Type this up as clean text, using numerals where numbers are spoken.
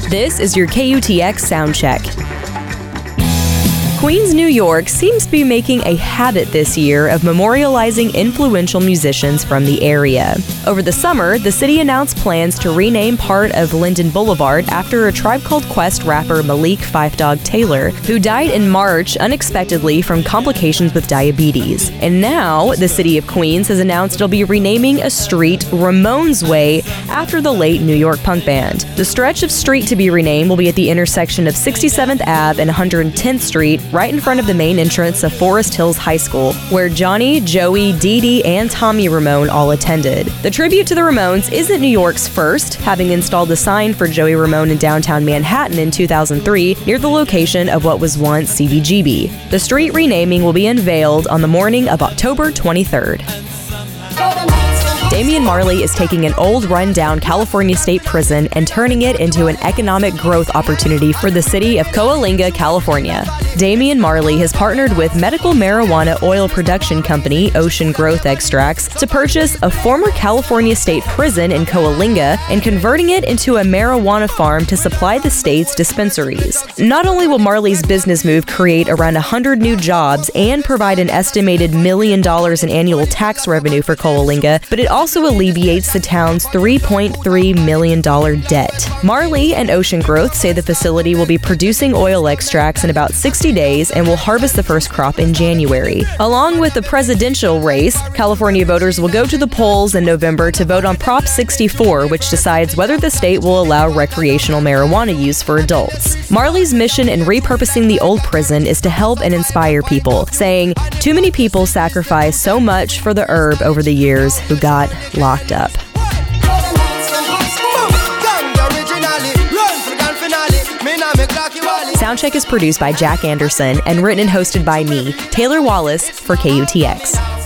This is your KUTX Sound Check. Queens, New York seems to be making a habit this year of memorializing influential musicians from the area. Over the summer, the city announced plans to rename part of Linden Boulevard after a Tribe Called Quest rapper Malik Phife Dawg Taylor, who died in March unexpectedly from complications with diabetes. And now, the city of Queens has announced it'll be renaming a street Ramones Way after the late New York punk band. The stretch of street to be renamed will be at the intersection of 67th Ave and 110th Street, right in front of the main entrance of Forest Hills High School, where Johnny, Joey, Dee Dee, and Tommy Ramone all attended. The tribute to the Ramones isn't New York's first, having installed a sign for Joey Ramone in downtown Manhattan in 2003 near the location of what was once CBGB. The street renaming will be unveiled on the morning of October 23rd. Damian Marley is taking an old, rundown California state prison and turning it into an economic growth opportunity for the city of Coalinga, California. Damian Marley has partnered with medical marijuana oil production company Ocean Growth Extracts to purchase a former California state prison in Coalinga and converting it into a marijuana farm to supply the state's dispensaries. Not only will Marley's business move create around 100 new jobs and provide an estimated $1 million in annual tax revenue for Coalinga, but it also alleviates the town's $3.3 million debt. Marley and Ocean Growth say the facility will be producing oil extracts in about 60 days and will harvest the first crop in January. Along with the presidential race, California voters will go to the polls in November to vote on Prop 64, which decides whether the state will allow recreational marijuana use for adults. Marley's mission in repurposing the old prison is to help and inspire people, saying, "Too many people sacrifice so much for the herb over the years who got locked up." Soundcheck is produced by Jack Anderson and written and hosted by me, Taylor Wallace, for KUTX.